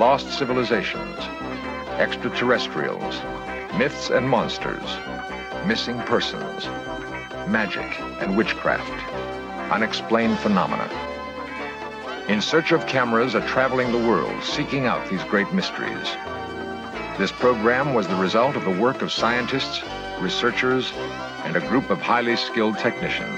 lost civilizations, extraterrestrials, myths and monsters, missing persons, magic and witchcraft, unexplained phenomena. In Search of Cameras are traveling the world, seeking out these great mysteries. This program was the result of the work of scientists, researchers, and a group of highly skilled technicians.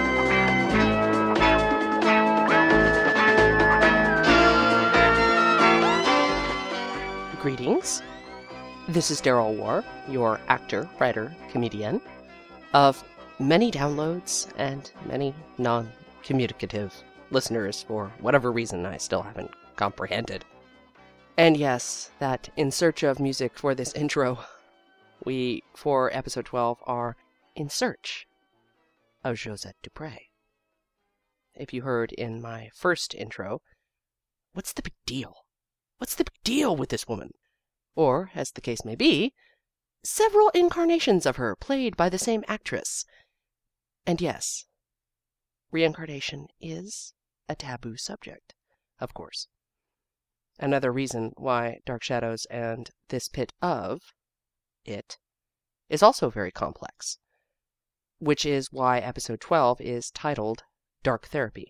Greetings. This is Daryl War, your actor, writer, comedian, of many downloads and many non-communicative listeners for whatever reason I still haven't comprehended. And yes, that in search of music for this intro, we, for episode 12, are in search of Josette Dupre. If you heard in my first intro, what's the big deal? What's the big deal with this woman? Or, as the case may be, several incarnations of her played by the same actress. And yes, reincarnation is a taboo subject, of course. Another reason why Dark Shadows and this pit of it is also very complex, which is why episode 12 is titled Dark Therapy.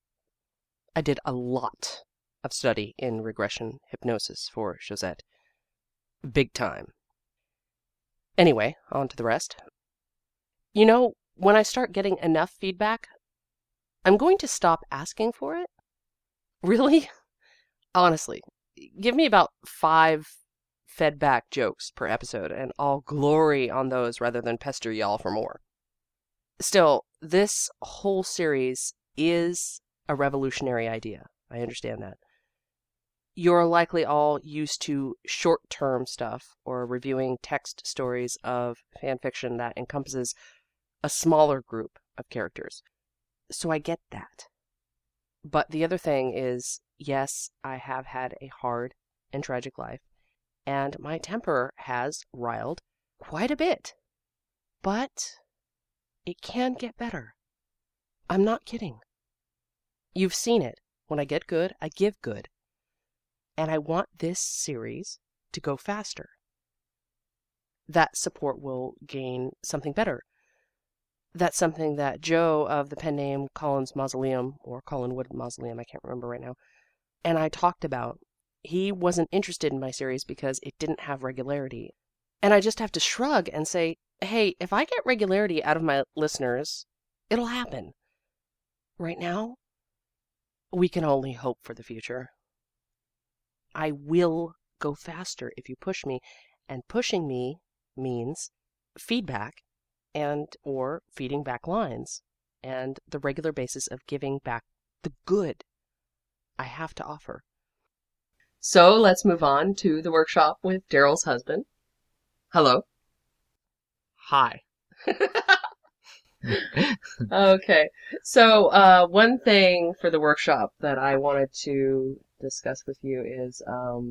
I did a lot of study in regression hypnosis for Josette. Big time. Anyway, on to the rest. You know, when I start getting enough feedback, I'm going to stop asking for it. Really? Honestly, give me about 5 fed-back jokes per episode, and I'll glory on those rather than pester y'all for more. Still, this whole series is a revolutionary idea. I understand that. You're likely all used to short-term stuff or reviewing text stories of fanfiction that encompasses a smaller group of characters. So I get that. But the other thing is, yes, I have had a hard and tragic life, and my temper has riled quite a bit. But it can get better. I'm not kidding. You've seen it. When I get good, I give good. And I want this series to go faster. That support will gain something better. That's something that Joe of the pen name Colin's Mausoleum, or Collinwood Mausoleum, I can't remember right now, and I talked about. He wasn't interested in my series because it didn't have regularity. And I just have to shrug and say, hey, if I get regularity out of my listeners, it'll happen. Right now, we can only hope for the future. I will go faster if you push me, and pushing me means feedback and or feeding back lines and the regular basis of giving back the good I have to offer. So let's move on to the workshop with Daryl's husband. Hello. Hi. Okay. So one thing for the workshop that I wanted to discuss with you is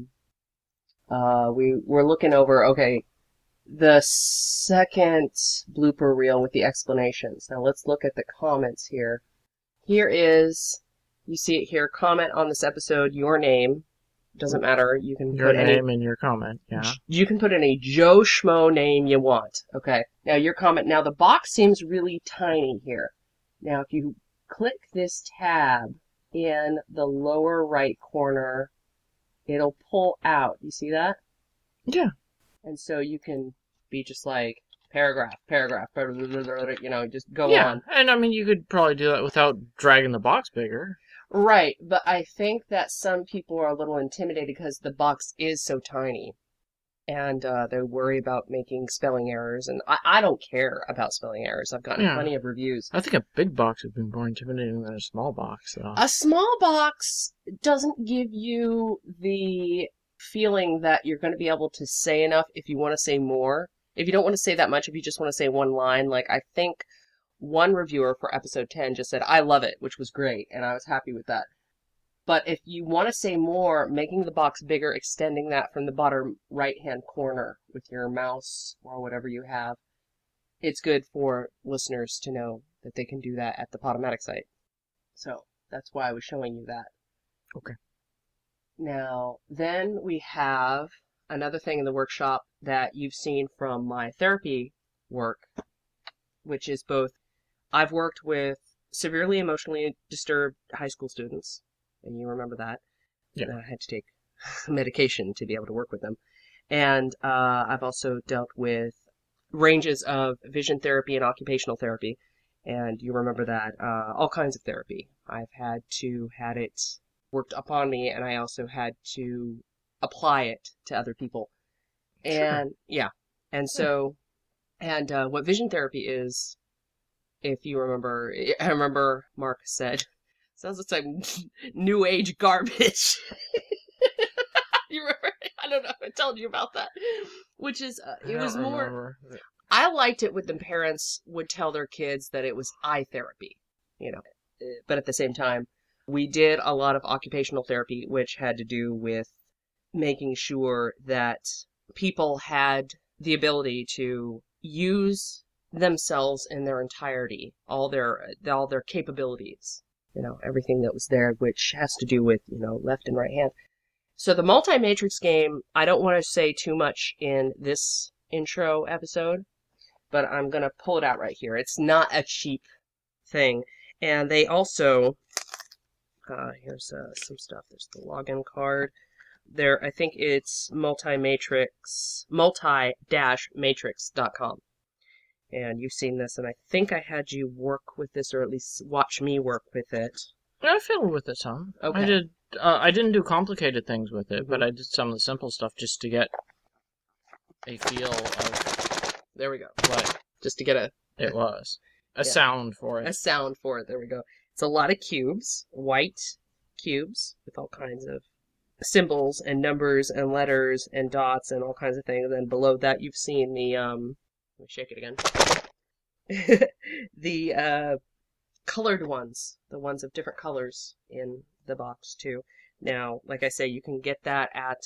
we're looking over, the second blooper reel with the explanations. Now let's look at the comments here. Here is, you see it here, comment on this episode, your name. Doesn't matter. You can your put name and your comment, yeah. You can put any Joe Schmo name you want. Okay. Now your comment. Now the box seems really tiny here. Now if you click this tab in the lower right corner, it'll pull out. You see that? Yeah. And so you can be just like paragraph, just go on. And I mean, you could probably do that without dragging the box bigger. Right, but I think that some people are a little intimidated because the box is so tiny. And they worry about making spelling errors. And I don't care about spelling errors. I've gotten plenty of reviews. I think a big box would be more intimidating than a small box. So. A small box doesn't give you the feeling that you're going to be able to say enough if you want to say more. If you don't want to say that much, if you just want to say one line, like I think one reviewer for episode 10 just said, I love it, which was great, and I was happy with that. But if you want to say more, making the box bigger, extending that from the bottom right-hand corner with your mouse or whatever you have, it's good for listeners to know that they can do that at the Podomatic site. So that's why I was showing you that. Okay. Now, then we have another thing in the workshop that you've seen from my therapy work, which is both I've worked with severely emotionally disturbed high school students, and you remember that. Yeah. I had to take medication to be able to work with them. And I've also dealt with ranges of vision therapy and occupational therapy, and you remember that. All kinds of therapy. I've had it worked upon me, and I also had to apply it to other people. And yeah, and so, and what vision therapy is, if you remember, I remember Mark said, sounds like some new age garbage. You remember? I don't know if I told you about that. Which is, it was more, remember. I liked it when the parents would tell their kids that it was eye therapy, you know. But at the same time, we did a lot of occupational therapy, which had to do with making sure that people had the ability to use themselves in their entirety, all their capabilities, you know, everything that was there, which has to do with, you know, left and right hand. So the multi-matrix game, I don't want to say too much in this intro episode, but I'm going to pull it out right here. It's not a cheap thing. And they also, here's some stuff. There's the login card. There, I think it's multi-matrix.com. And you've seen this, and I think I had you work with this, or at least watch me work with it. I fiddled with it some. Okay. I didn't do complicated things with it, but I did some of the simple stuff just to get a feel of. There we go. What Just to get a sound for it. A sound for it. There we go. It's a lot of cubes, white cubes with all kinds of symbols and numbers and letters and dots and all kinds of things. And then below that, you've seen the let me shake it again. The colored ones, the ones of different colors in the box too. Now, like I say, you can get that at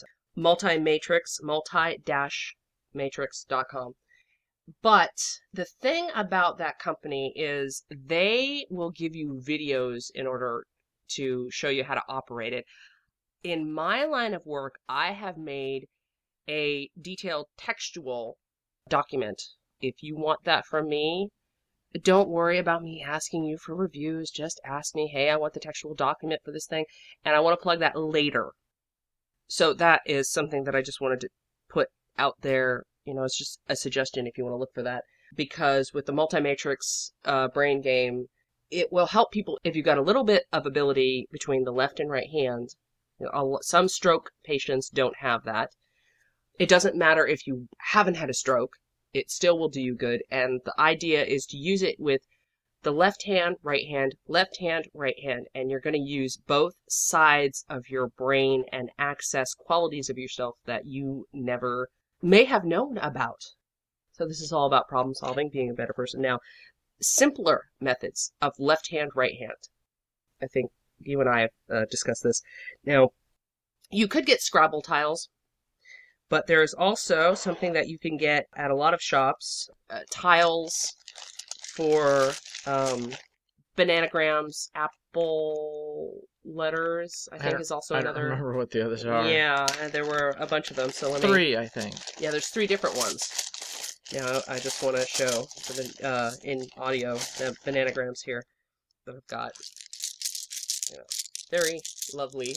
multi-matrix.com. But the thing about that company is they will give you videos in order to show you how to operate it. In my line of work, I have made a detailed textual document. If you want that from me, don't worry about me asking you for reviews. Just ask me, hey, I want the textual document for this thing, and I want to plug that later. So that is something that I just wanted to put out there. You know, it's just a suggestion if you want to look for that. Because with the multi-matrix brain game, it will help people if you've got a little bit of ability between the left and right hand. You know, some stroke patients don't have that. It doesn't matter if you haven't had a stroke. It still will do you good. And the idea is to use it with the left hand, right hand, and you're going to use both sides of your brain and access qualities of yourself that you never may have known about. So this is all about problem solving, being a better person. Now, simpler methods of left hand, right hand. I think you and I have discussed this. Now, you could get Scrabble tiles, but there's also something that you can get at a lot of shops, tiles for bananagrams, apple letters, I think is also another. I don't remember what the others are. Yeah, there were a bunch of them. So let me. 3, I think. Yeah, there's 3 different ones. Now, I just want to show in audio the bananagrams here that I've got. You know, very lovely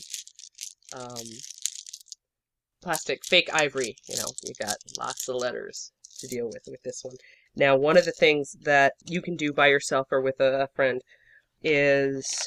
plastic fake ivory. You know, you got lots of letters to deal with this one. Now, one of the things that you can do by yourself or with a friend is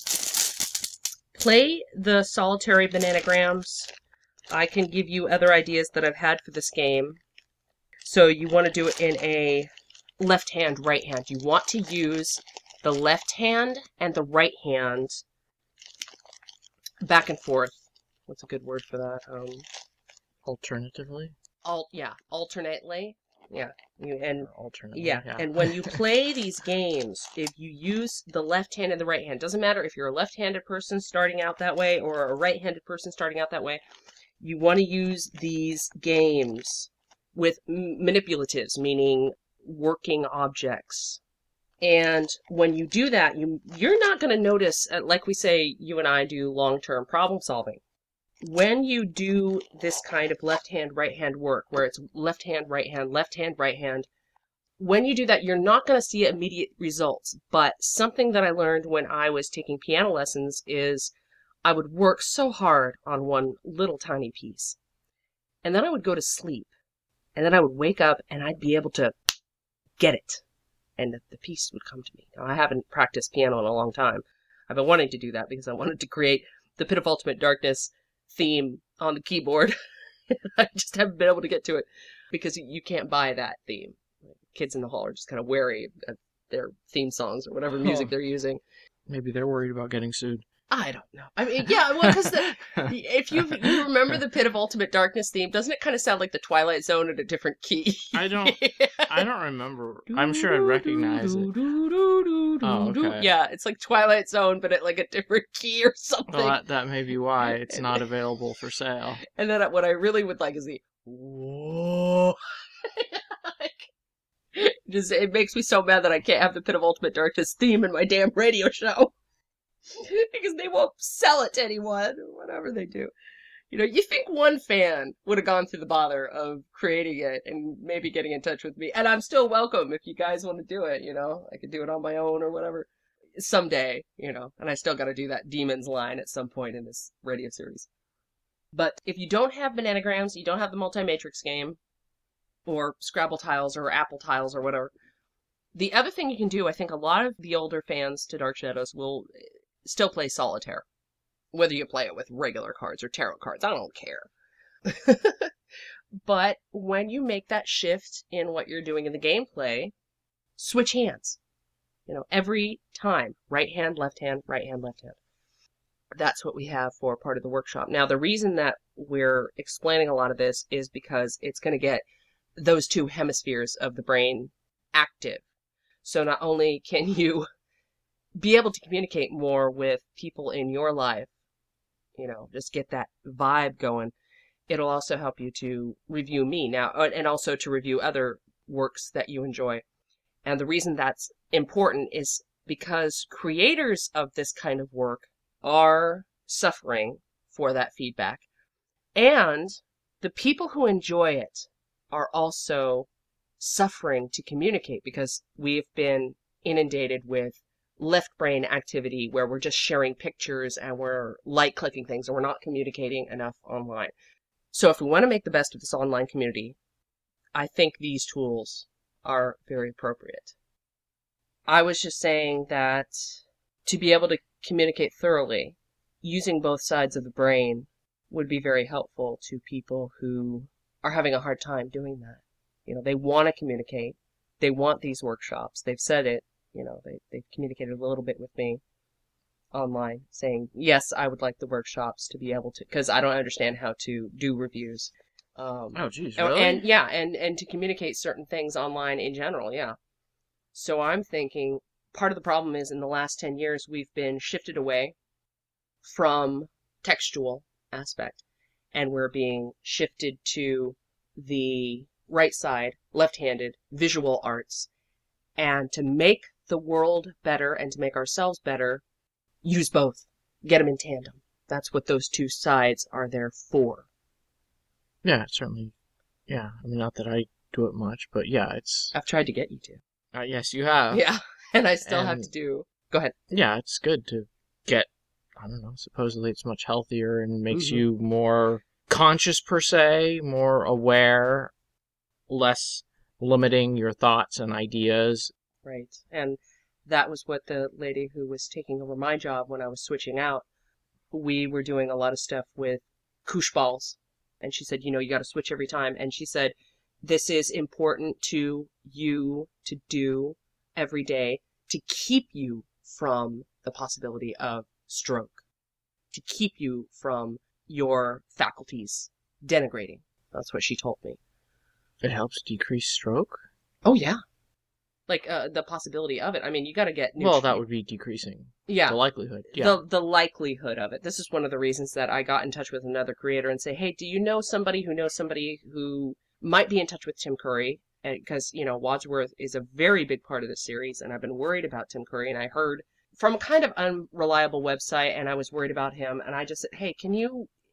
play the solitary bananagrams. I can give you other ideas that I've had for this game. So you want to do it in a left hand, right hand. You want to use the left hand and the right hand back and forth. What's a good word for that? Alternatively? Alternately. Yeah. Alternately. Yeah. And when you play these games, if you use the left hand and the right hand, doesn't matter if you're a left-handed person starting out that way or a right-handed person starting out that way, you want to use these games with manipulatives, meaning working objects. And when you do that, you're not going to notice, like we say, you and I do long-term problem solving. when you do this kind of left hand, right hand work, where it's left hand, right hand, when you do that, you're not going to see immediate results. But something that I learned when I was taking piano lessons is I would work so hard on one little tiny piece, and then I would go to sleep, and then I would wake up and I'd be able to get it, and the piece would come to me. Now, I haven't practiced piano in a long time. I've been wanting to do that because I wanted to create the Pit of Ultimate Darkness theme on the keyboard. I just haven't been able to get to it because you can't buy that theme. Kids in the hall are just kind of wary of their theme songs or whatever music they're using. Maybe they're worried about getting sued. I don't know. I mean, yeah, well, because if you remember the Pit of Ultimate Darkness theme, doesn't it kind of sound like the Twilight Zone at a different key? I don't remember. I'm sure I'd recognize it. Oh, okay. Yeah, it's like Twilight Zone, but at like a different key or something. Well, that may be why it's not available for sale. And then what I really would like is the whoa. It makes me so mad that I can't have the Pit of Ultimate Darkness theme in my damn radio show. Because they won't sell it to anyone, or whatever they do. You know, you think one fan would have gone through the bother of creating it and maybe getting in touch with me. And I'm still welcome if you guys want to do it, you know. I could do it on my own or whatever. Someday, you know. And I still got to do that Demons line at some point in this radio series. But if you don't have Bananagrams, you don't have the multi-matrix game, or Scrabble tiles, or Apple tiles, or whatever. The other thing you can do, I think a lot of the older fans to Dark Shadows will still play Solitaire. Whether you play it with regular cards or tarot cards, I don't care. But when you make that shift in what you're doing in the gameplay, switch hands. You know, every time. Right hand, left hand, right hand, left hand. That's what we have for part of the workshop. Now, the reason that we're explaining a lot of this is because it's going to get those two hemispheres of the brain active. So not only can you be able to communicate more with people in your life, you know, just get that vibe going, it'll also help you to review me now, and also to review other works that you enjoy. And the reason that's important is because creators of this kind of work are suffering for that feedback. And the people who enjoy it are also suffering to communicate because we've been inundated with left brain activity where we're just sharing pictures and we're like-clicking things and we're not communicating enough online. So if we want to make the best of this online community, I think these tools are very appropriate. I was just saying that to be able to communicate thoroughly, using both sides of the brain would be very helpful to people who are having a hard time doing that. You know, they want to communicate. They want these workshops. They've said it. You know, they've communicated a little bit with me online saying, yes, I would like the workshops to be able to, because I don't understand how to do reviews. Oh, geez, really? And yeah, and to communicate certain things online in general, yeah. So I'm thinking part of the problem is in the last 10 years, we've been shifted away from textual aspect, and we're being shifted to the right side, left-handed, visual arts. And to make the world better and to make ourselves better, use both. Get them in tandem. That's what those two sides are there for. Yeah, certainly. Yeah, I mean, not that I do it much, but yeah, it's... I've tried to get you to. Yes, you have. Yeah, and I still have to do... Go ahead. Yeah, it's good to get, I don't know, supposedly it's much healthier and makes you more conscious, per se, more aware, less limiting your thoughts and ideas. Right, and that was what the lady who was taking over my job when I was switching out, we were doing a lot of stuff with koosh balls. And she said, you know, you got to switch every time. And she said, this is important to you to do every day to keep you from the possibility of stroke, to keep you from your faculties denigrating. That's what she told me. It helps decrease stroke? Oh, yeah. Like, the possibility of it. I mean, you got to get... Well, that would be decreasing. Yeah. The likelihood. Yeah. The likelihood of it. This is one of the reasons that I got in touch with another creator and say, hey, do you know somebody who knows somebody who might be in touch with Tim Curry? Because, you know, Wadsworth is a very big part of the series, and I've been worried about Tim Curry, and I heard from a kind of unreliable website, and I was worried about him, and I just said, hey, can you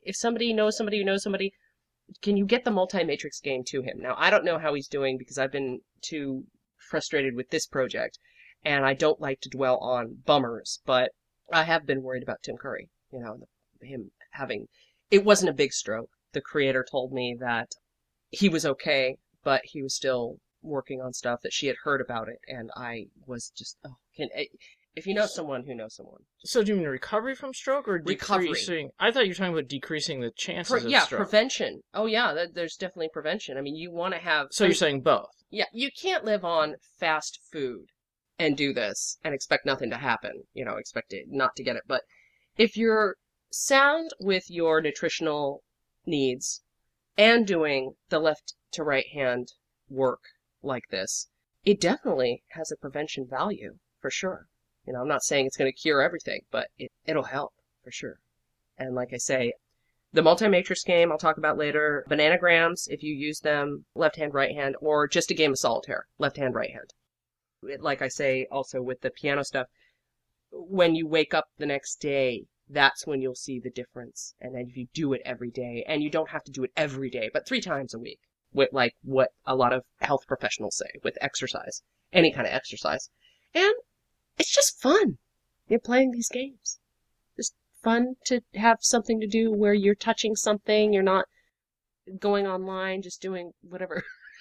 if somebody knows somebody who knows somebody, can you get the multi-matrix game to him? Now, I don't know how he's doing because I've been too frustrated with this project, and I don't like to dwell on bummers, but I have been worried about Tim Curry. You know, him having... It wasn't a big stroke. The creator told me that he was okay, but he was still working on stuff that she had heard about it, and I was just, if you know someone who knows someone. So do you mean recovery from stroke or Recovery. decreasing? I thought you were talking about decreasing the chances of stroke. Prevention. Oh yeah, there's definitely prevention. I mean, you want to have... So you're saying both? Yeah, you can't live on fast food and do this and expect nothing to happen, expect it not to get it. But if you're sound with your nutritional needs and doing the left to right hand work like this, it definitely has a prevention value for sure. I'm not saying it's going to cure everything, but it'll help for sure. And like I say, the multi-matrix game I'll talk about later, bananagrams, if you use them left hand, right hand, or just a game of solitaire, left hand, right hand. Like I say also with the piano stuff, when you wake up the next day, that's when you'll see the difference. And then if you do it every day, and you don't have to do it every day, but 3 times a week, with like what a lot of health professionals say with exercise, any kind of exercise. And it's just fun. You're playing these games. Just fun to have something to do where you're touching something, you're not going online, just doing whatever.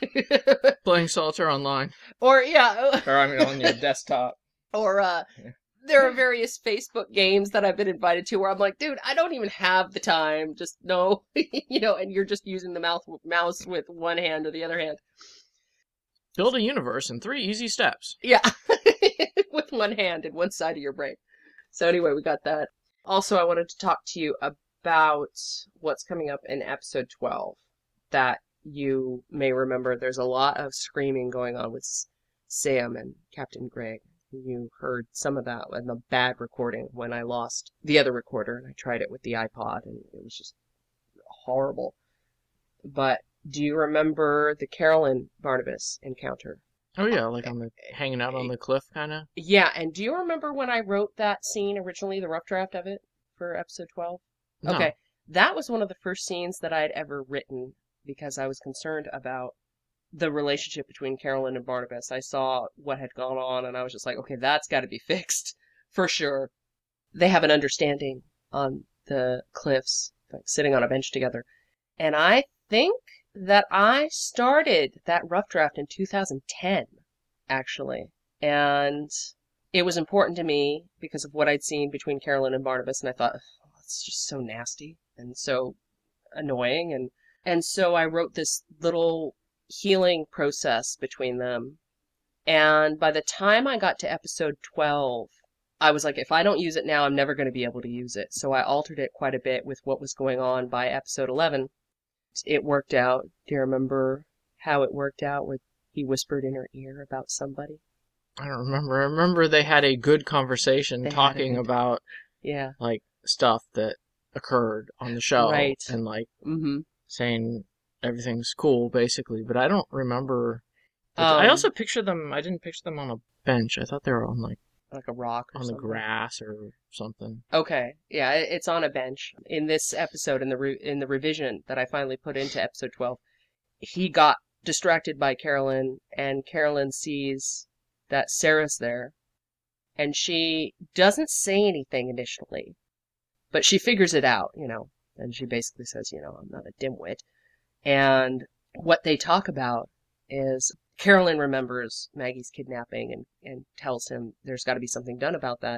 Playing solitaire online. Or, yeah. Or, I mean, on your desktop. Or, there are various Facebook games that I've been invited to where I'm like, dude, I don't even have the time. Just no, and you're just using the mouse with one hand or the other hand. Build a universe in 3 easy steps. Yeah, with one hand and one side of your brain. So anyway, we got that. Also, I wanted to talk to you about what's coming up in episode 12 that you may remember. There's a lot of screaming going on with Sam and Captain Greg. You heard some of that in the bad recording when I lost the other recorder and I tried it with the iPod and it was just horrible. But do you remember the Carolyn Barnabas encounter? Oh yeah, like on the hanging out on the cliff kind of? Yeah, and do you remember when I wrote that scene originally, the rough draft of it for episode 12? No. Okay, that was one of the first scenes that I had ever written because I was concerned about the relationship between Carolyn and Barnabas. I saw what had gone on, and I was just like, okay, that's got to be fixed, for sure. They have an understanding on the cliffs, like sitting on a bench together. And I think that I started that rough draft in 2010, actually. And it was important to me because of what I'd seen between Carolyn and Barnabas, and I thought, oh, it's just so nasty and so annoying. And so I wrote this little healing process between them. And by the time I got to episode 12, I was like, if I don't use it now, I'm never going to be able to use it. So I altered it quite a bit with what was going on by episode 11. It worked out. Do you remember how it worked out where he whispered in her ear about somebody? I don't remember. I remember they had a good conversation talking about like stuff that occurred on the show. Right. And like saying everything's cool, basically, but I don't remember. I also pictured them. I didn't picture them on a bench. I thought they were on like a rock or on something. the grass or something. Okay, yeah, it's on a bench. In this episode, in the revision that I finally put into episode 12, he got distracted by Carolyn, and Carolyn sees that Sarah's there, and she doesn't say anything initially, but she figures it out, and she basically says, I'm not a dimwit. And what they talk about is Carolyn remembers Maggie's kidnapping and tells him there's got to be something done about that.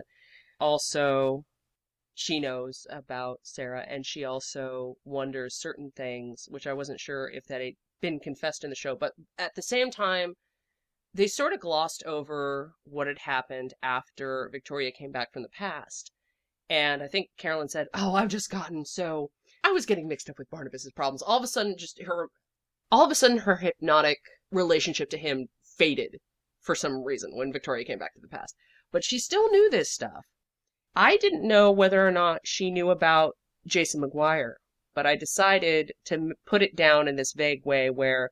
Also, she knows about Sarah, and she also wonders certain things, which I wasn't sure if that had been confessed in the show. But at the same time, they sort of glossed over what had happened after Victoria came back from the past. And I think Carolyn said, I was getting mixed up with Barnabas's problems. All of a sudden her hypnotic relationship to him faded for some reason when Victoria came back to the past. But she still knew this stuff. I didn't know whether or not she knew about Jason McGuire, but I decided to put it down in this vague way where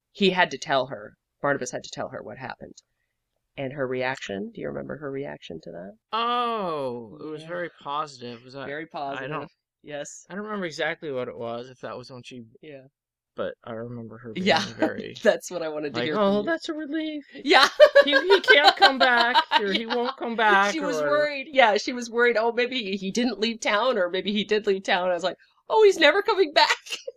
Barnabas had to tell her what happened. And her reaction, do you remember her reaction to that? Oh, it was very positive. Was that very positive? Yes. I don't remember exactly what it was, if that was when she... Yeah. But I remember her being Yeah. very... That's what I wanted to like, hear oh, from you. that's a relief. Yeah. He can't come back, or he Yeah. won't come back. She or was whatever. worried. Yeah, she was worried. Oh, maybe he didn't leave town, or maybe he did leave town. I was like, oh, he's never coming back.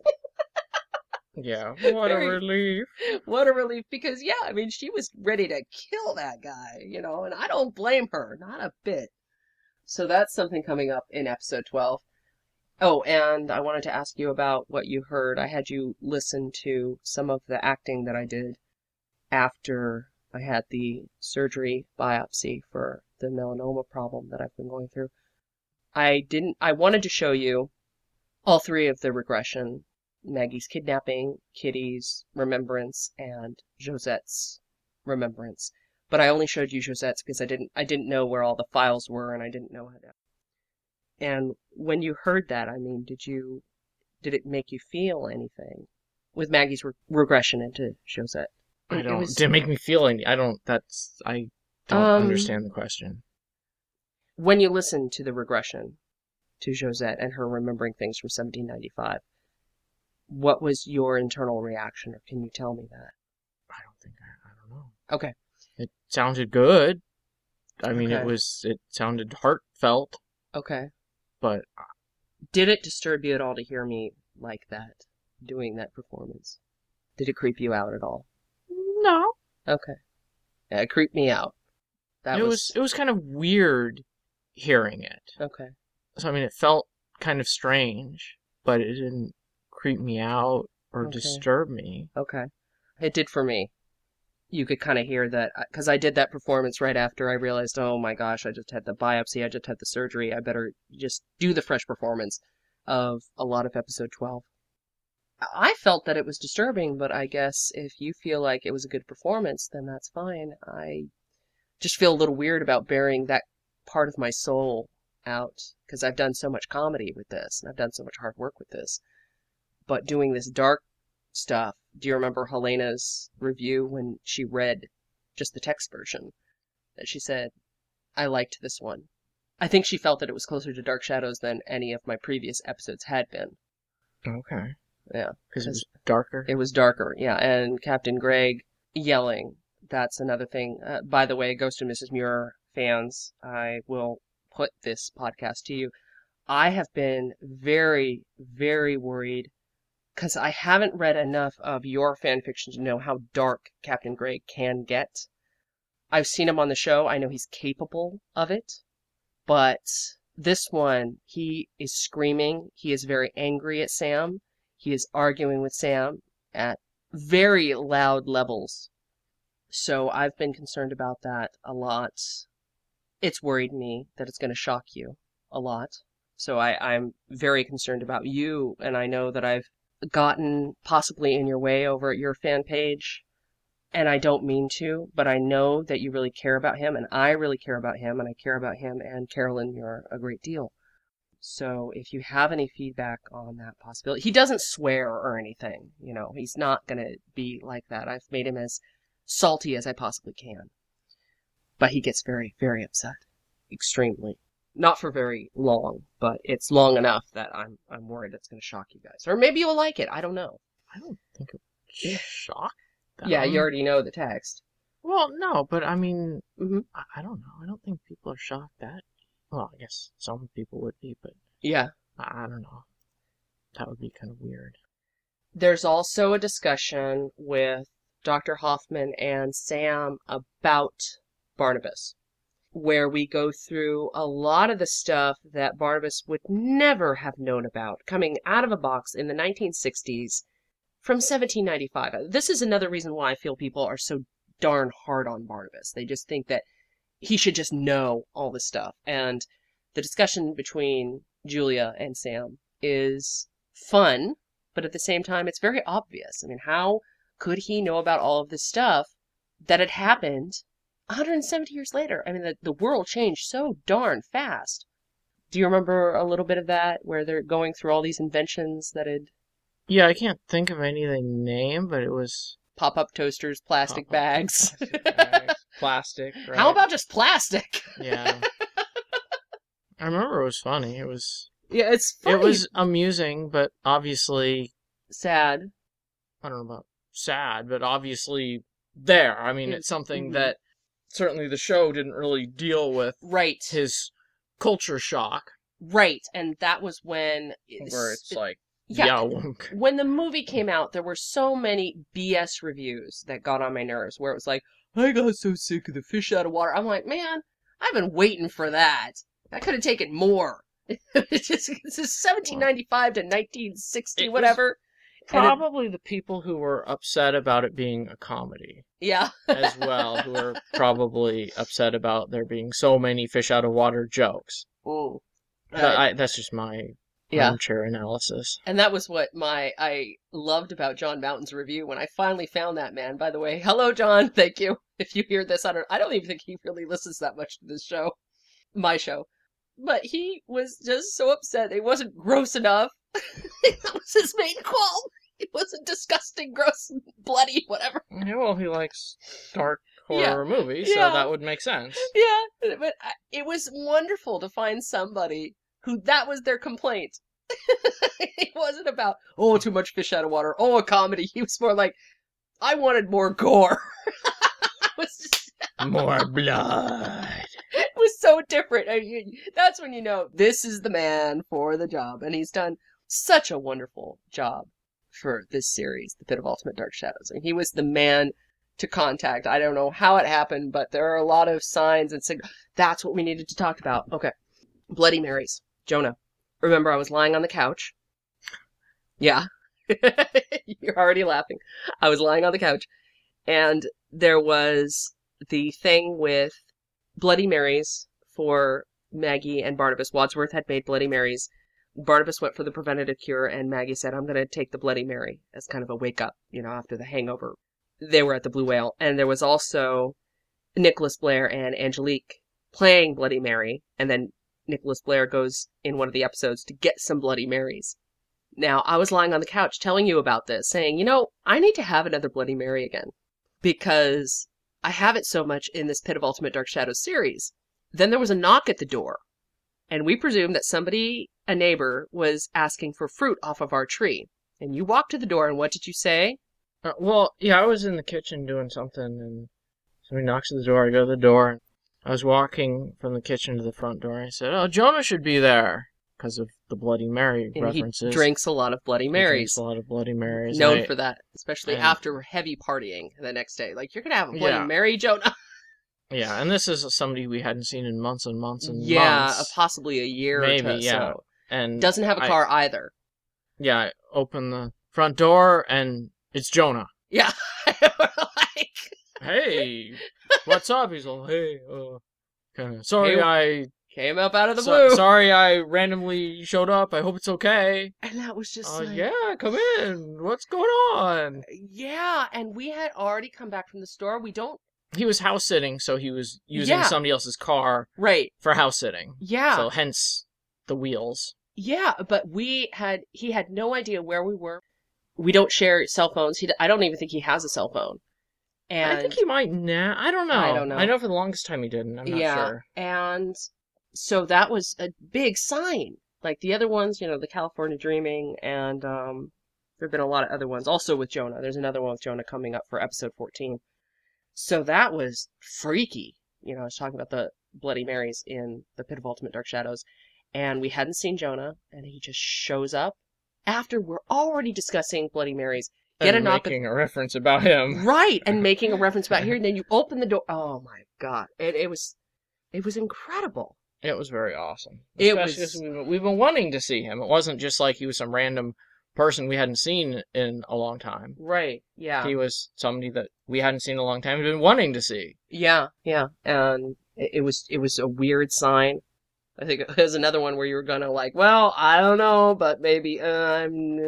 Yeah, what Very- a relief. What a relief, because, yeah, I mean, she was ready to kill that guy, and I don't blame her, not a bit. So that's something coming up in episode 12. Oh, and I wanted to ask you about what you heard. I had you listen to some of the acting that I did after I had the surgery biopsy for the melanoma problem that I've been going through. I wanted to show you all three of the regression: Maggie's kidnapping, Kitty's remembrance, and Josette's remembrance. But I only showed you Josette's because I didn't know where all the files were, and I didn't know how to. And when you heard that, I mean, did it make you feel anything with Maggie's regression into Josette? I don't. Did it make me feel any? I don't understand the question. When you listen to the regression to Josette and her remembering things from 1795, what was your internal reaction, or can you tell me that? I don't know. Okay. It sounded good. I mean, Okay. it sounded heartfelt, Okay. but Did it disturb you at all to hear me like that, doing that performance? Did it creep you out at all? no. Okay. Yeah, it creeped me out. That It was kind of weird hearing it. Okay. So I mean, it felt kind of strange, but it didn't creep me out or Okay. disturb me. Okay. It did for me. You could kind of hear that, because I did that performance right after I realized, oh my gosh, I just had the biopsy, I just had the surgery, I better just do the fresh performance of a lot of episode 12. I felt that it was disturbing, but I guess if you feel like it was a good performance, then that's fine. I just feel a little weird about burying that part of my soul out, because I've done so much comedy with this, and I've done so much hard work with this. But doing this dark stuff, do you remember Helena's review when she read just the text version? That she said, I liked this one. I think she felt that it was closer to Dark Shadows than any of my previous episodes had been. Okay. Yeah. Because it was darker. It was darker, yeah. And Captain Greg yelling, that's another thing. By the way, Ghost and Mrs. Muir fans, I will put this podcast to you. I have been very, very worried because I haven't read enough of your fan fiction to know how dark Captain Greg can get. I've seen him on the show. I know he's capable of it. But this one, he is screaming. He is very angry at Sam. He is arguing with Sam at very loud levels. So I've been concerned about that a lot. It's worried me that it's going to shock you a lot. So I'm very concerned about you, and I know that I've gotten possibly in your way over at your fan page, and I don't mean to, but I know that you really care about him, and I really care about him, and I care about him and Carolyn Muir a great deal. So if you have any feedback on that possibility, he doesn't swear or anything, he's not going to be like that. I've made him as salty as I possibly can. But he gets very, very upset. Extremely. Not for very long, but it's long enough that I'm worried it's going to shock you guys. Or maybe you'll like it. I don't know. I don't think it would shock them. Yeah, you already know the text. Well, no, but I mean, Mm-hmm. I don't know. I don't think people are shocked that. Well, I guess some people would be, but Yeah. I don't know. That would be kind of weird. There's also a discussion with Dr. Hoffman and Sam about Barnabas, where we go through a lot of the stuff that Barnabas would never have known about coming out of a box in the 1960s from 1795. This is another reason why I feel people are so darn hard on Barnabas. They just think that he should just know all this stuff. And the discussion between Julia and Sam is fun, but at the same time, it's very obvious. I mean, how could he know about all of this stuff that had happened 170 years later? I mean, the world changed so darn fast. Do you remember a little bit of that, where they're going through all these inventions that had... Yeah, I can't think of anything named, but it was... Pop-up toasters, plastic bags. Plastic, right? How about just plastic? Yeah. I remember it was funny. It was Yeah, it's funny. It was amusing, but obviously, sad. I don't know about sad, but obviously there. I mean, it's something that certainly the show didn't really deal with. Right. His culture shock. Right, and that was when... Where it's like, yeah, wonk. When the movie came out, there were so many BS reviews that got on my nerves, where it was like, I got so sick of the fish out of water. I'm like, man, I've been waiting for that. I could have taken more. It's just 1795 to 1960, whatever. Probably the people who were upset about it being a comedy. Yeah. As well, who were probably upset about there being so many fish out of water jokes. Ooh. That's just my armchair analysis. And that was what I loved about John Mountain's review when I finally found that man. By the way, hello, John. Thank you. If you hear this, I don't even think he really listens that much to this show, my show. But he was just so upset it wasn't gross enough. That was his main qualm. It wasn't disgusting, gross, bloody, whatever. Yeah, well, he likes dark horror movies, so that would make sense. Yeah, but it was wonderful to find somebody who that was their complaint. It wasn't about, oh, too much fish out of water, oh, a comedy. He was more like, I wanted more gore. It was just... More blood. It was so different. I mean, that's when you know this is the man for the job. And he's done such a wonderful job for this series, The Pit of Ultimate Dark Shadows. And he was the man to contact. I don't know how it happened, but there are a lot of signs and saying, that's what we needed to talk about. Okay. Bloody Marys. Jonah. Remember, I was lying on the couch. Yeah. You're already laughing. I was lying on the couch. And there was the thing with Bloody Marys for Maggie and Barnabas. Wadsworth had made Bloody Marys. Barnabas went for the preventative cure, and Maggie said, I'm going to take the Bloody Mary as kind of a wake-up, after the hangover. They were at the Blue Whale. And there was also Nicholas Blair and Angelique playing Bloody Mary, and then Nicholas Blair goes in one of the episodes to get some Bloody Marys. Now, I was lying on the couch telling you about this, saying, I need to have another Bloody Mary again, because I have it so much in this Pit of Ultimate Dark Shadows series. Then there was a knock at the door, and we presumed that somebody, a neighbor, was asking for fruit off of our tree. And you walked to the door, and what did you say? I was in the kitchen doing something, and somebody knocks at the door. I go to the door, and I was walking from the kitchen to the front door, and I said, oh, Jonah should be there, because of the Bloody Mary references. He drinks a lot of Bloody Marys. He drinks a lot of Bloody Marys. Known for that, especially after heavy partying the next day. Like, you're going to have a Bloody Mary, Jonah. Yeah, and this is somebody we hadn't seen in months and months and months. Yeah, possibly a year maybe, or so. And doesn't have a car either. Yeah, I open the front door, and it's Jonah. Yeah. Like... Hey, what's up? He's like, hey, sorry I... Came up out of the blue. Sorry I randomly showed up. I hope it's okay. And that was just like... Yeah, come in. What's going on? Yeah, and we had already come back from the store. He was house sitting, so he was using somebody else's car for house sitting. Yeah. So hence the wheels. Yeah, but he had no idea where we were. We don't share cell phones. I don't even think he has a cell phone. And I think he might now. I don't know. I know for the longest time he didn't. I'm not sure. And so that was a big sign. Like the other ones, the California Dreaming, and there have been a lot of other ones. Also with Jonah. There's another one with Jonah coming up for episode 14. So that was freaky. I was talking about the Bloody Marys in the Pit of Ultimate Dark Shadows. And we hadn't seen Jonah, and he just shows up after we're already discussing Bloody Marys. Making a reference about him. Right, and making a reference about here. And then you open the door. Oh, my God. It was incredible. It was very awesome. Especially we've been wanting to see him. It wasn't just like he was some random person we hadn't seen in a long time. Right, yeah. He was somebody that we hadn't seen in a long time, we've been wanting to see. Yeah. And it was a weird sign. I think it was another one where you were gonna I don't know, but maybe Yeah,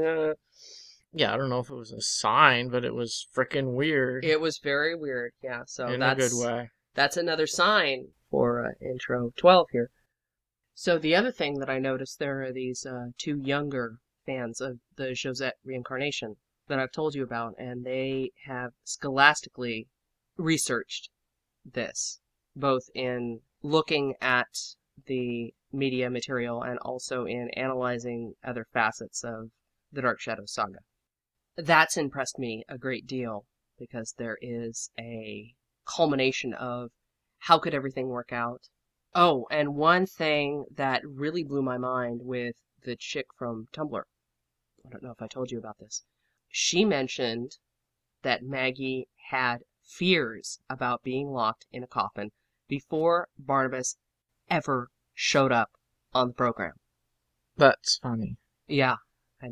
I don't know if it was a sign, but it was frickin' weird. It was very weird, yeah. So in a good way. That's another sign for intro 12 here. So the other thing that I noticed, there are these two younger fans of the Josette reincarnation that I've told you about, and they have scholastically researched this, both in looking at the media material and also in analyzing other facets of the Dark Shadows saga. That's impressed me a great deal because there is a culmination of how could everything work out. Oh, and one thing that really blew my mind with the chick from Tumblr. I don't know if I told you about this. She mentioned that Maggie had fears about being locked in a coffin before Barnabas ever showed up on the program. That's funny. Yeah, and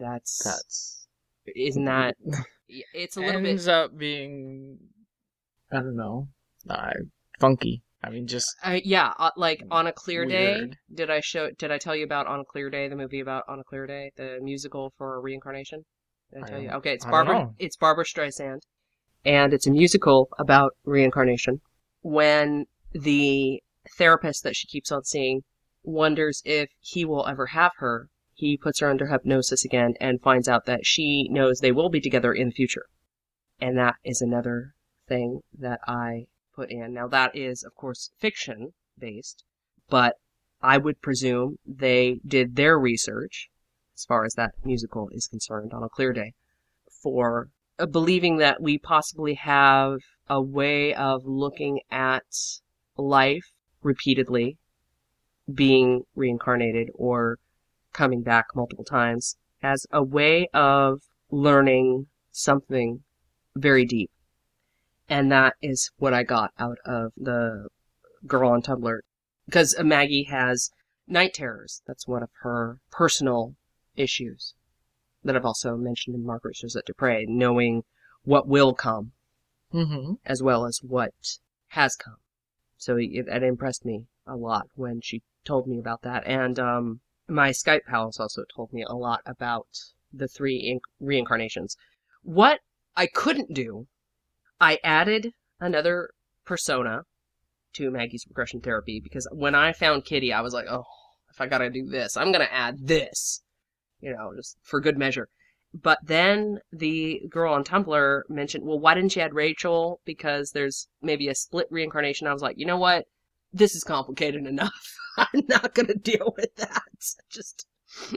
isn't that? It's a little bit ends up being, I don't know, funky. I mean, just like On a Clear weird. Day. Did I tell you about On a Clear Day, the movie about On a Clear Day, the musical for reincarnation? Did I tell you? Okay, it's Barbara Streisand, and it's a musical about reincarnation. When the therapist that she keeps on seeing wonders if he will ever have her, he puts her under hypnosis again and finds out that she knows they will be together in the future. And that is another thing that I put in. Now, that is, of course, fiction-based, but I would presume they did their research, as far as that musical is concerned, On a Clear Day, for believing that we possibly have a way of looking at life repeatedly, being reincarnated or coming back multiple times, as a way of learning something very deep. And that is what I got out of the girl on Tumblr. Because Maggie has night terrors. That's one of her personal issues that I've also mentioned in Margaret Josette Dupre, knowing what will come, as well as what has come. So it impressed me a lot when she told me about that. And my Skype pals also told me a lot about the 3 reincarnations. What I couldn't do, I added another persona to Maggie's regression therapy, because when I found Kitty, I was like, oh, if I gotta do this, I'm gonna add this, just for good measure. But then the girl on Tumblr mentioned, well, why didn't you add Rachel? Because there's maybe a split reincarnation. I was like, you know what? This is complicated enough. I'm not gonna deal with that. Just,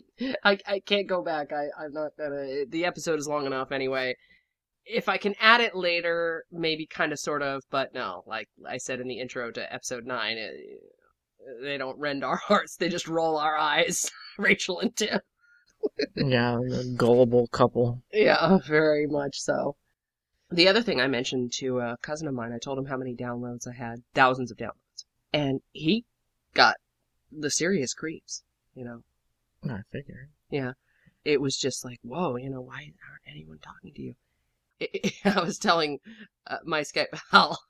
I can't go back. I'm not gonna, the episode is long enough anyway. If I can add it later, maybe kind of, sort of, but no, like I said in the intro to episode 9, they don't rend our hearts, they just roll our eyes, Rachel and Tim. Yeah, a gullible couple. Yeah, very much so. The other thing I mentioned to a cousin of mine, I told him how many downloads I had, thousands of downloads, and he got the serious creeps, I figured. Yeah, it was just like, whoa, why aren't anyone talking to you? I was telling my Skype pal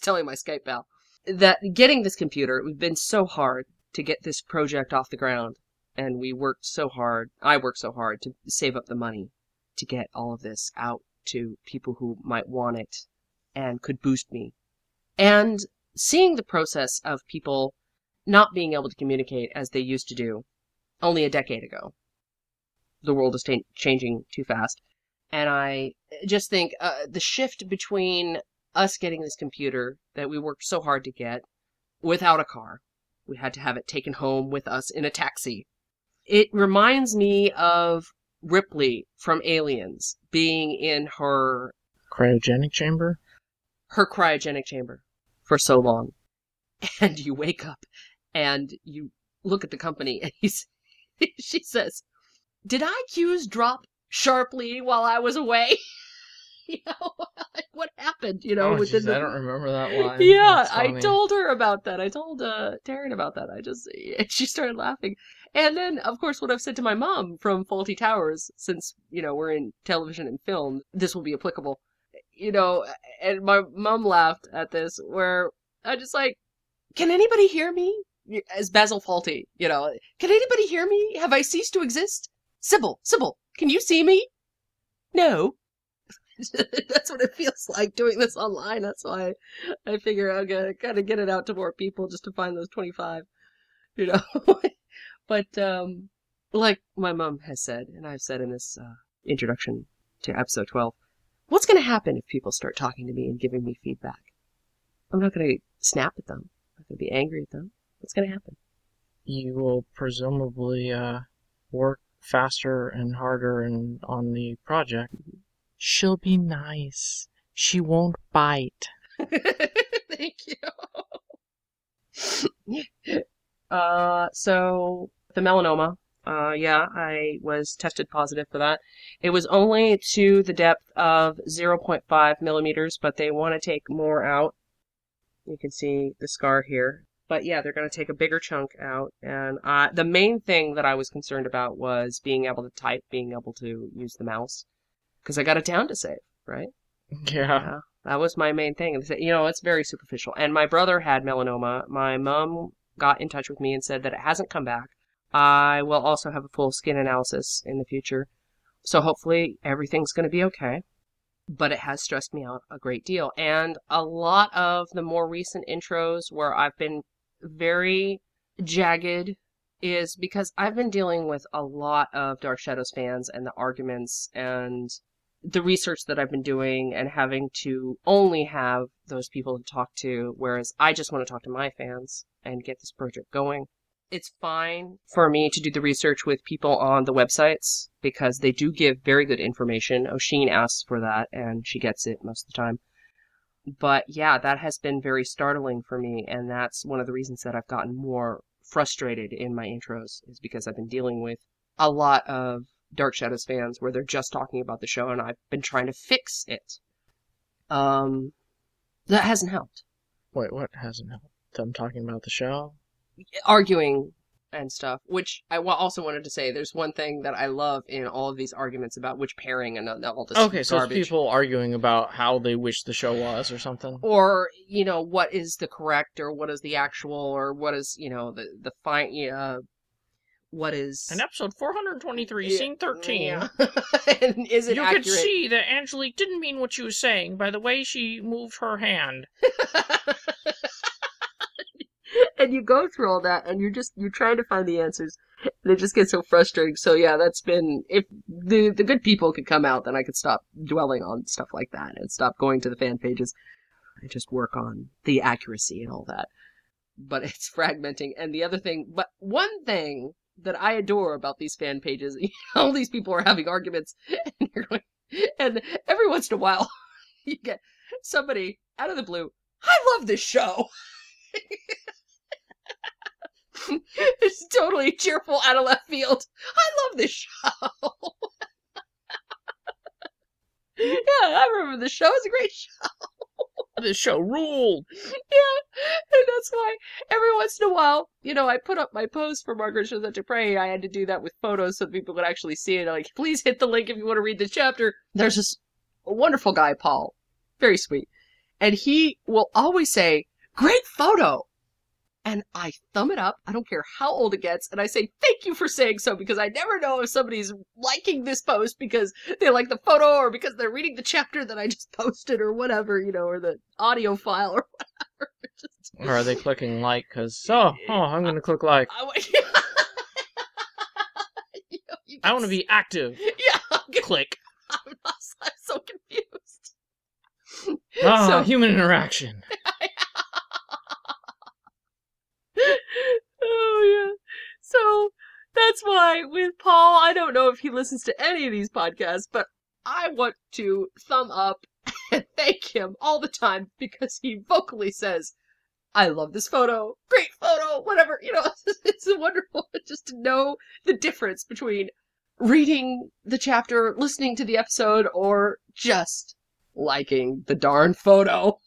that getting this computer, it would have been so hard to get this project off the ground. And I worked so hard to save up the money to get all of this out to people who might want it and could boost me. And seeing the process of people not being able to communicate as they used to do only a decade ago. The world is changing too fast. And I just think the shift between us getting this computer that we worked so hard to get without a car, we had to have it taken home with us in a taxi. It reminds me of Ripley from Aliens being in her cryogenic chamber for so long. And you wake up and you look at the company and she says, "Did IQs drop sharply while I was away?" What happened, I don't remember that line. Yeah, I told her about that. I told Taryn about that. And she started laughing. And then, of course, what I've said to my mom from Fawlty Towers, since, we're in television and film, this will be applicable, and my mom laughed at this, where I just like, can anybody hear me? As Basil Fawlty, can anybody hear me? Have I ceased to exist? Sybil, can you see me? No. That's what it feels like doing this online. That's why I figure I'm gonna kind of get it out to more people just to find those 25, But like my mom has said, and I've said in this introduction to episode 12, what's gonna happen if people start talking to me and giving me feedback? I'm not gonna snap at them. I'm not gonna be angry at them. What's gonna happen? you will presumably work faster and harder and on the project. She'll be nice. She won't bite. Thank you. So the melanoma, I was tested positive for that. It was only to the depth of 0.5 millimeters, but they want to take more out. You can see the scar here. But yeah, they're going to take a bigger chunk out. And the main thing that I was concerned about was being able to type, being able to use the mouse. Because I got a town to save, right? Yeah. That was my main thing. It's very superficial. And my brother had melanoma. My mom got in touch with me and said that it hasn't come back. I will also have a full skin analysis in the future. So hopefully everything's going to be okay. But it has stressed me out a great deal. And a lot of the more recent intros where I've been very jagged is because I've been dealing with a lot of Dark Shadows fans and the arguments and the research that I've been doing and having to only have those people to talk to, whereas I just want to talk to my fans and get this project going. It's fine for me to do the research with people on the websites because they do give very good information. Oshin asks for that and she gets it most of the time. But yeah, that has been very startling for me, and that's one of the reasons that I've gotten more frustrated in my intros is because I've been dealing with a lot of Dark Shadows fans where they're just talking about the show and I've been trying to fix it. That hasn't helped. Wait, what hasn't helped? Them talking about the show? Arguing and stuff, which I also wanted to say, there's one thing that I love in all of these arguments about which pairing and all this Okay, so it's garbage. people arguing about how they wish the show was or something? Or, what is the correct or what is the actual or what is, the fine, what is... In episode 423, scene 13, Yeah. And is it you accurate? could see that Angelique didn't mean what she was saying by the way she moved her hand. And you go through all that, and you're trying to find the answers, and it just gets so frustrating. So yeah, that's been, if the good people could come out, then I could stop dwelling on stuff like that and stop going to the fan pages. I just work on the accuracy and all that. But it's fragmenting. And but one thing that I adore about these fan pages, all these people are having arguments, and every once in a while, you get somebody out of the blue, I love this show! It's totally cheerful out of left field. I love this show. Yeah, I remember the show. It's a great show. This show ruled. Yeah, and that's why every once in a while, I put up my post for Margaret Shows to Pray. I had to do that with photos so that people could actually see it. Like, please hit the link if you want to read this chapter. There's this wonderful guy, Paul. Very sweet. And he will always say, great photo. And I thumb it up. I don't care how old it gets. And I say, thank you for saying so, because I never know if somebody's liking this post because they like the photo or because they're reading the chapter that I just posted or whatever, or the audio file or whatever. Or are they clicking like because, I'm going to click like. I want to be active. Yeah. Click. I'm so confused. Human interaction. Oh, yeah. So that's why with Paul, I don't know if he listens to any of these podcasts, but I want to thumb up and thank him all the time because he vocally says, I love this photo, great photo, whatever. It's wonderful just to know the difference between reading the chapter, listening to the episode, or just liking the darn photo.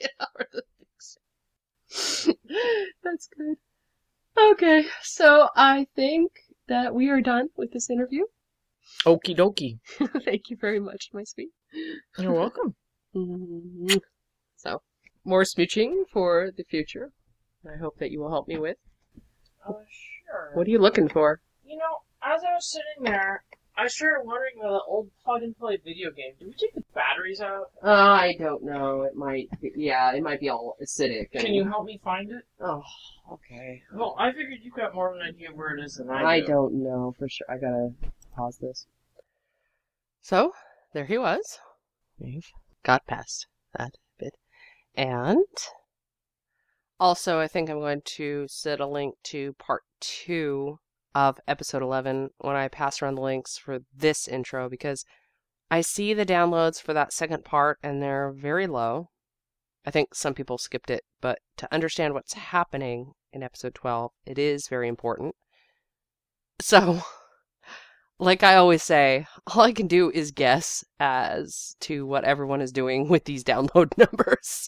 That's good. Okay, so I think that we are done with this interview. Okie dokie. Thank you very much, my sweet. You're welcome. So, more smooching for the future. I hope that you will help me with. Sure. What are you looking for? As I was sitting there, I started wondering about the old plug-and-play video game. Did we take the batteries out? I don't know. It might be all acidic. Can you help me find it? Oh, okay. Well, I figured you got more of an idea where it is than I do. I don't know for sure. I gotta pause this. So, there he was. We've got past that bit. And Also, I think I'm going to set a link to part 2 of episode 11 when I pass around the links for this intro, because I see the downloads for that second part and they're very low. I think some people skipped it, but to understand what's happening in episode 12, it is very important. So, like I always say, all I can do is guess as to what everyone is doing with these download numbers.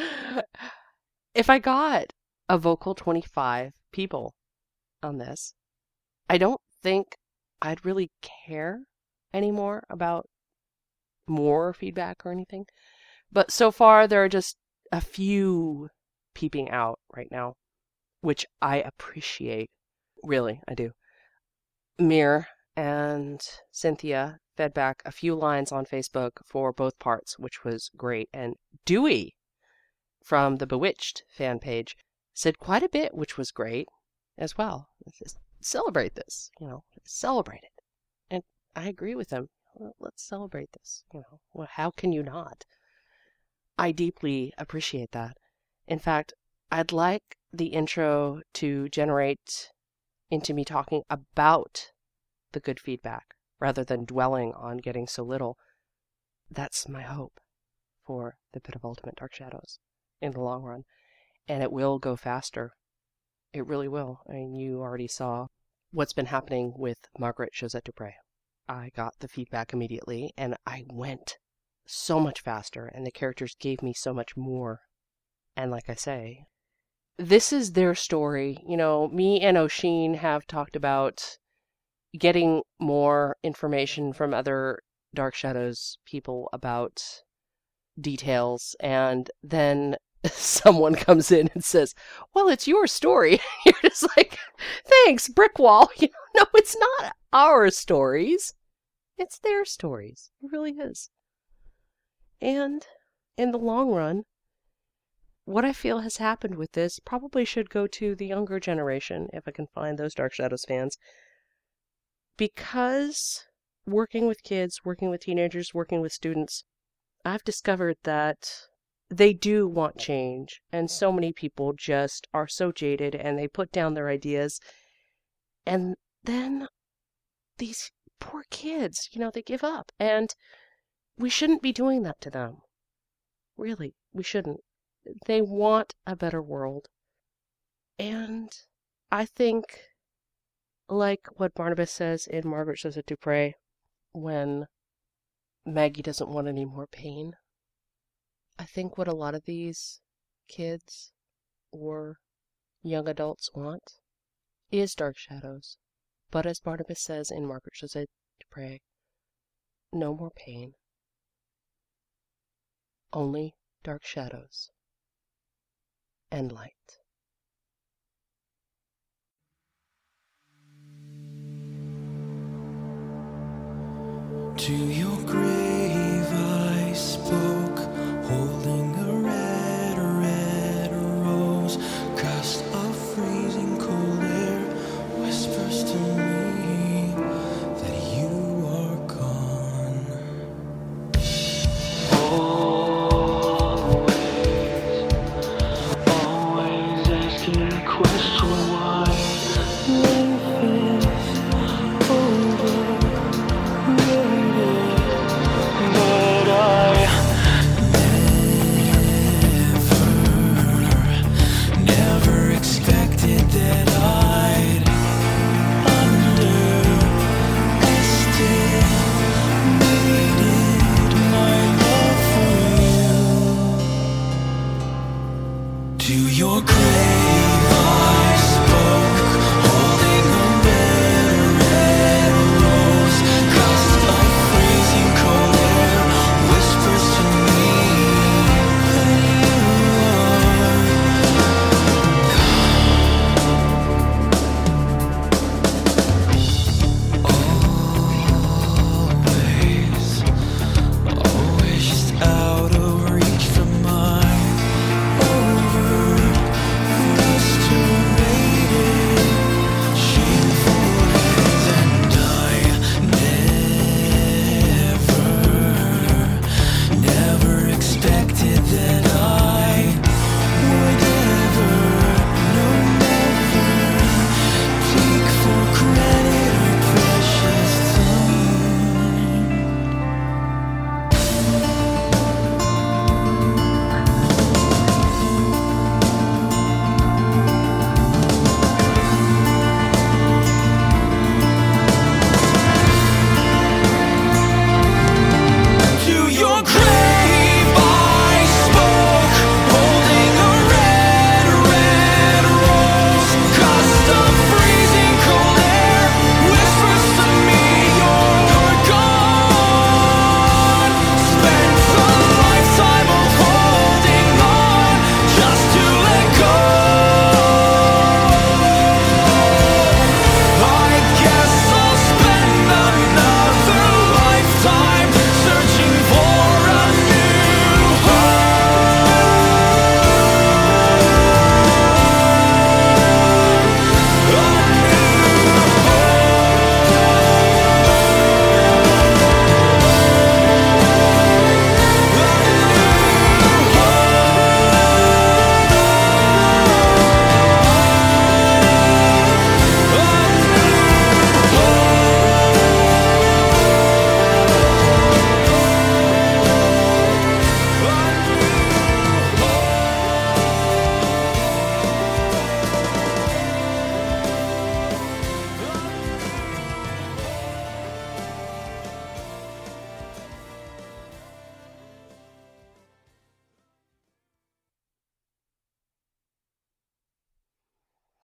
If I got a vocal 25 people on this, I don't think I'd really care anymore about more feedback or anything. But so far, there are just a few peeping out right now, which I appreciate. Really, I do. Mir and Cynthia fed back a few lines on Facebook for both parts, which was great. And Dewey from the Bewitched fan page said quite a bit, which was great as well. Just celebrate this, celebrate it. And I agree with him. Let's celebrate this. Well, how can you not? I deeply appreciate that. In fact, I'd like the intro to generate into me talking about the good feedback rather than dwelling on getting so little. That's my hope for the Pit of Ultimate Dark Shadows in the long run. And it will go faster. It really will. I mean, you already saw what's been happening with Margaret Josette Dupre. I got the feedback immediately, and I went so much faster, and the characters gave me so much more. And like I say, this is their story. Me and Oshin have talked about getting more information from other Dark Shadows people about details, and then someone comes in and says, well, it's your story. You're just like, thanks, brick wall. No, it's not our stories. It's their stories. It really is. And in the long run, what I feel has happened with this probably should go to the younger generation, if I can find those Dark Shadows fans. Because working with kids, working with teenagers, working with students, I've discovered that they do want change, and so many people just are so jaded and they put down their ideas, and then these poor kids, they give up, and we shouldn't be doing that to them. Really, we shouldn't. They want a better world, and I think, like what Barnabas says in Margaret Josette Dupre, when Maggie doesn't want any more pain, I think what a lot of these kids or young adults want is Dark Shadows. But as Barnabas says in Margaret Josette Dupre, no more pain. Only Dark Shadows and light. To your grave.